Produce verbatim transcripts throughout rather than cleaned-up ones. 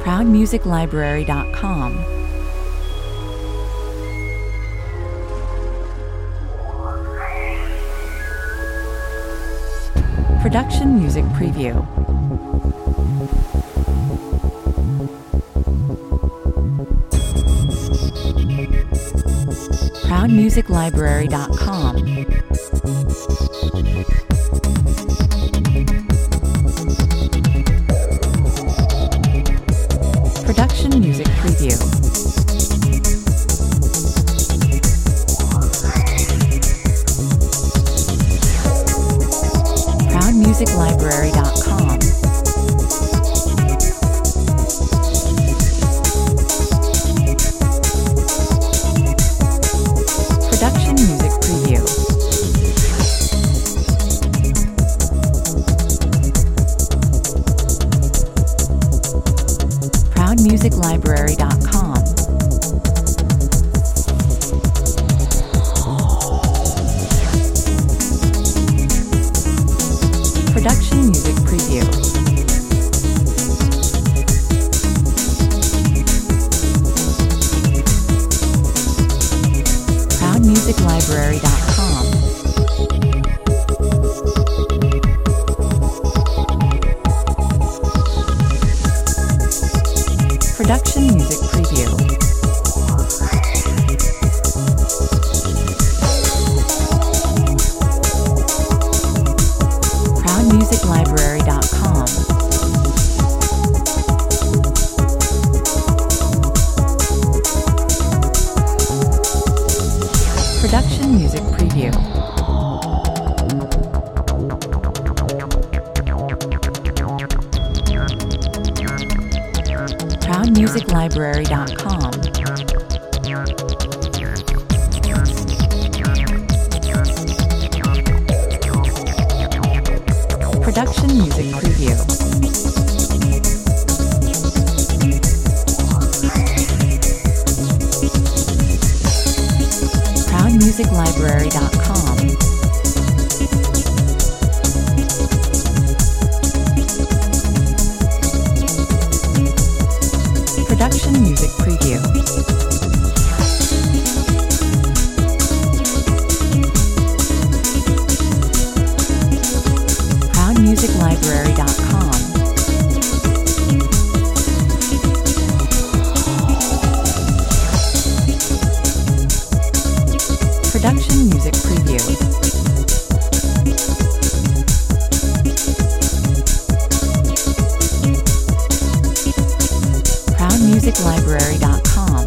proud music library dot com. Production Music Preview. proud music library dot com. Production Music Preview. proud music library dot com. Production Music Preview. proud music library dot com. Production Music Preview. proud music library dot com. Production Music Preview. proud music library dot com. Production Music Preview. proud music library dot com. Production Music Preview. proud music library dot com. Production Music Preview. proud music library dot com. Production Music Preview. proud music library dot com.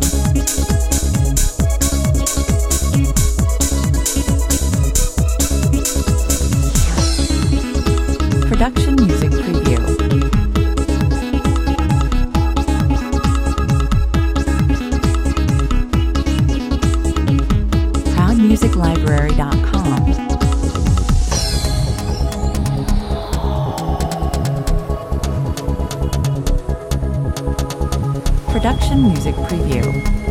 Production Music Preview. proud music library dot com. Production Music Preview.